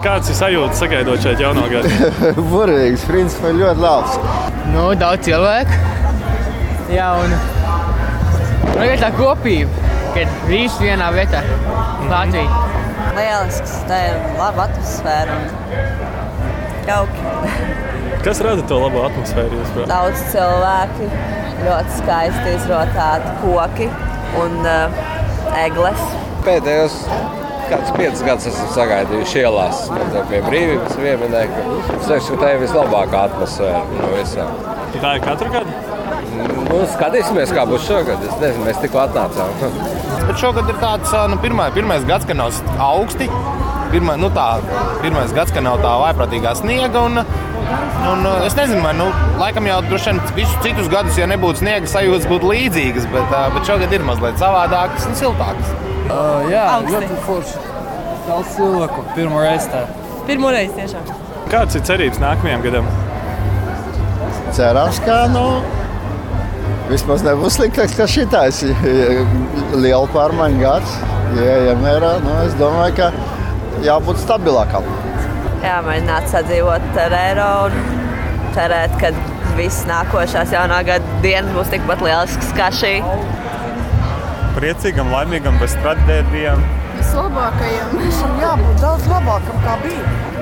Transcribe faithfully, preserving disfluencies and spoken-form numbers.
Kāds ir sajūta sagaidot šeit jauno gadu? Burvīgs, principā ļoti labs. Nu, daudz cilvēku. Jā, un man ir tā kopība, kad visi vienā vietā. Latvija. Lielisks, tā ir laba atmosfēra un jauki. Kas rada to labo atmosfēru, jūs prāt? Daudz cilvēki, ļoti skaisti izrotāti koki un uh, egles. Pēdējos kāds piecus gadus esam sagaidījuši ielās pie brīvības pieminekļa. Es teikšu, ka tā ir vislabākā atmosfēra no visām. Tā ir katru gadu? Nu, skatīsimies, kā būs šogad. Es nezinu, mēs tikko atnācām. Bet šogad ir tāds, nu, pirmā, pirmais gads, ka nav augsti. Pirmā, nu, tā, pirmais gads, ka nav tā vaiprātīgā sniega. Un, un es nezinu, man, nu, laikam jau droši vien visus citus gadus, ja nebūtu sniega, sajūtas būtu līdzīgas. Bet, bet šogad ir mazliet savādākas un siltākas. Uh, jā, ļoti forši. Daudz cilvēku. Pirmo reizi tā. Pirmo reizi tiešām. Kāds ir cerības nākamajam gadam? Cerams, ka nu, vismaz nebūs sliktāks, ka šitais liela pārmaiņu gads. Ieejam mērā, nu, es domāju, ka jābūt stabilākam. Jāmēģināt sadzīvot ar eiro un cerēt, ka viss nākošās jaunā gada dienas būs tikpat lielisks kā šī. Priecīgam, laimīgam, bez traģēdijām. Vislabākajam. Jābūt daudz labākam, kā bija.